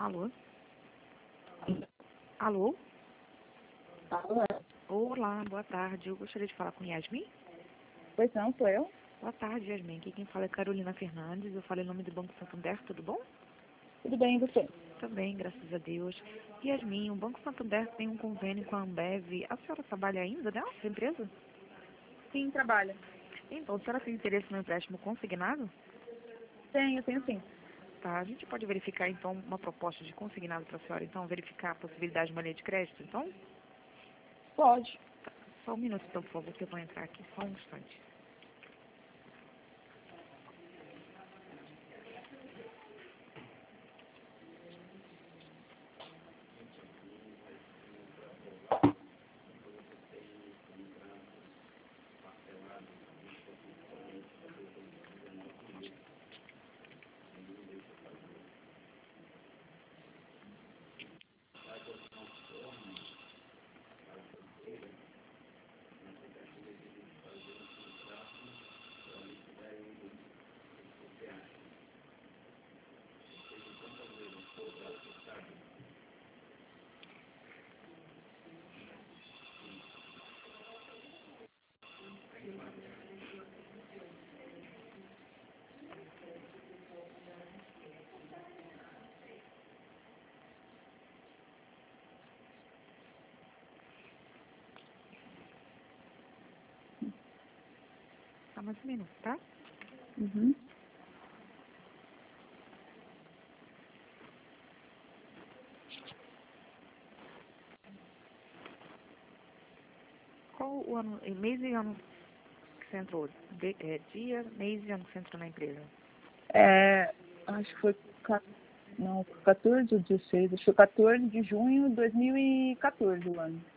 Alô? Alô? Alô? Olá, boa tarde. Eu gostaria de falar com Yasmin. Pois não, sou eu? Boa tarde, Yasmin. Aqui quem fala é Carolina Fernandes. Eu falo em nome do Banco Santander, tudo bom? Tudo bem, e você? Também, graças a Deus. Yasmin, o Banco Santander tem um convênio com a Ambev. A senhora trabalha ainda nessa empresa? Sim, trabalho. Então, a senhora tem interesse no empréstimo consignado? Tenho sim. Tá, a gente pode verificar, então, uma proposta de consignado para a senhora, então, verificar a possibilidade de maneira de crédito, então? Pode. Só um minuto, então, por favor, que eu vou entrar aqui, só um instante. Só mais um minuto, tá? Uhum. Qual o ano, mês e ano que você entrou? Dia, mês e ano que você entrou na empresa? Acho que foi, 14 ou 16, acho que foi 14 de junho de 2014 o ano.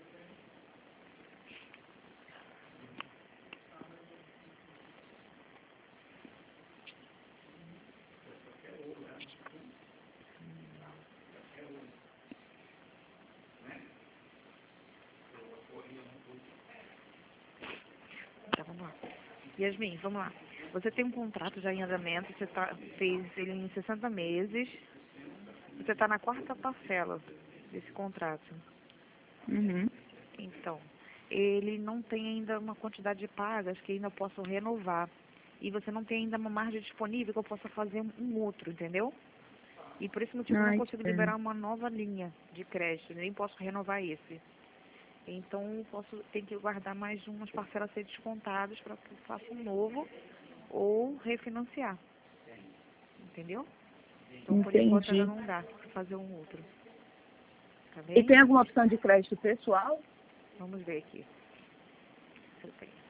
Tá, vamos lá. Yasmin, vamos lá. Você tem um contrato já em andamento, você fez ele em 60 meses, você está na quarta parcela desse contrato. Uhum. Então, ele não tem ainda uma quantidade de pagas que ainda possam renovar. E você não tem ainda uma margem disponível que eu possa fazer um outro, entendeu? E por esse motivo eu não Ai, que consigo pena. liberar uma nova linha de crédito, nem posso renovar esse. Então, tem que guardar mais umas parcelas a ser descontadas para que eu faça um novo ou refinanciar. Entendeu? Então, por enquanto ainda Entendi. não dá para fazer um outro. Tá E bem? tem alguma opção de crédito pessoal? Vamos ver aqui. Se eu tenho.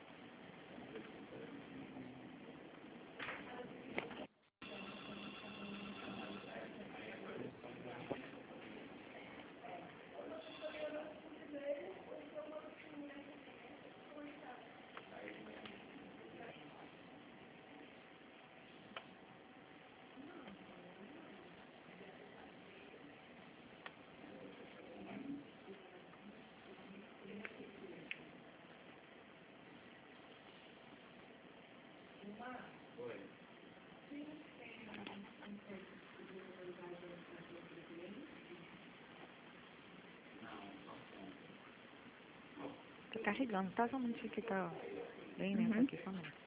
Tá carregando, tá? Só um minutinho que tá bem lento Uhum. aqui, só um minuto.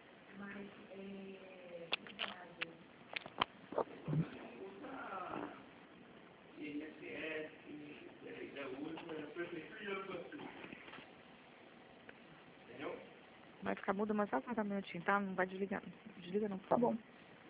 Vai ficar mudo, mas só aguardar um minutinho, tá? Não vai desligar. Desliga não, por Tá favor. bom.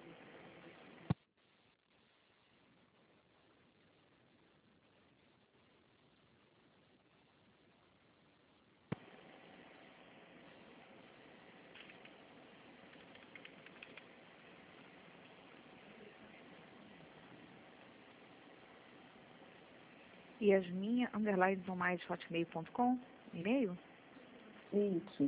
Yasmin_hotmail.com, e-mail? Isso.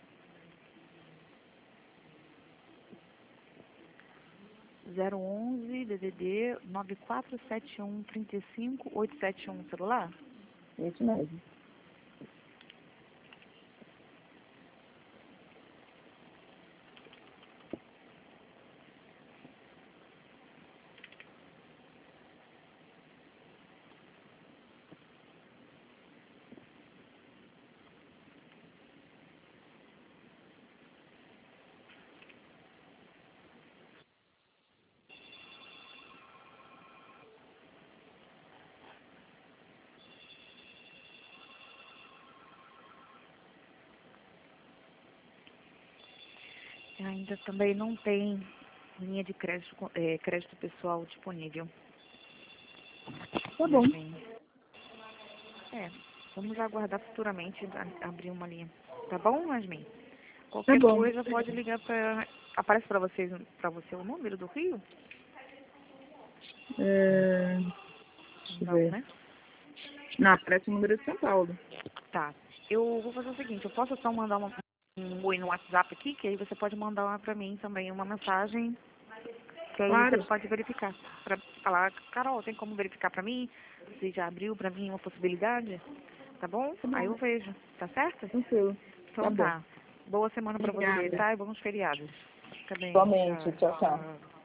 011 DDD 9471 35871, celular? Isso mesmo. Ainda também não tem linha de crédito, crédito pessoal disponível. Tá bom. Yasmin. Vamos aguardar futuramente abrir uma linha. Tá bom, Yasmin? Tá Qualquer bom. coisa pode ligar para... Aparece para você o número do Rio? Deixa eu Não, ver. né? Não, aparece o número de São Paulo. Tá. Eu vou fazer o seguinte, eu posso só mandar um oi no WhatsApp aqui, que aí você pode mandar para mim também uma mensagem, que aí você Claro. pode verificar. Para falar, Carol, tem como verificar para mim? Se já abriu para mim uma possibilidade? Tá bom? Tá Aí bom. eu vejo, tá certo? Tranquilo. Tá Então bom. tá. Boa semana para você, Obrigada. tá? E bons feriados. Fica bem. Igualmente. Tchau. Tchau, tchau.